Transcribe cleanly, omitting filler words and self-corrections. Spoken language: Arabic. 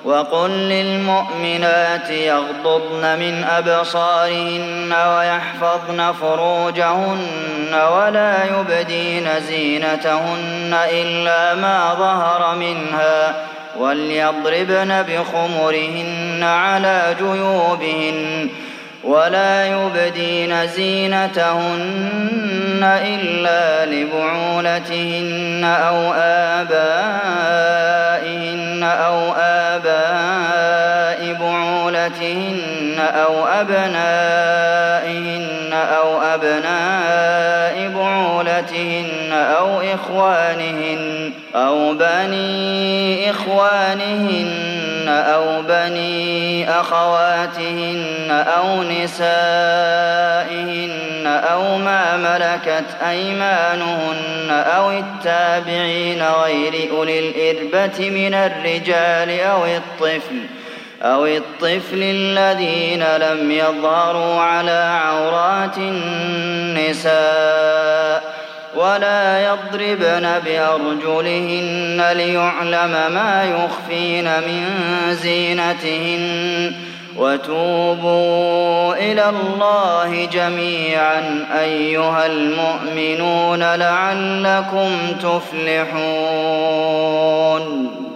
وقل للمؤمنات يغضضن من أبصارهن ويحفظن فروجهن ولا يبدين زينتهن إلا ما ظهر منها وليضربن بخمرهن على جيوبهن ولا يبدين زينتهن إلا لبعولتهن أو آبائهن أو آباء بعولتهن أو أبنائهن أو أبناء بعولتهن أو إخوانهن أو بني إخوانهن أو بني أخواتهن أو نسائهن أو ما ملكت أيمانهن أو التابعين غير أولي الإربة من الرجال أو الطفل الذين لم يظهروا على عورات النساء ولا يضربن بأرجلهن ليعلم ما يخفين من زينتهن وتوبوا إلى الله جميعا أيها المؤمنون لعلكم تفلحون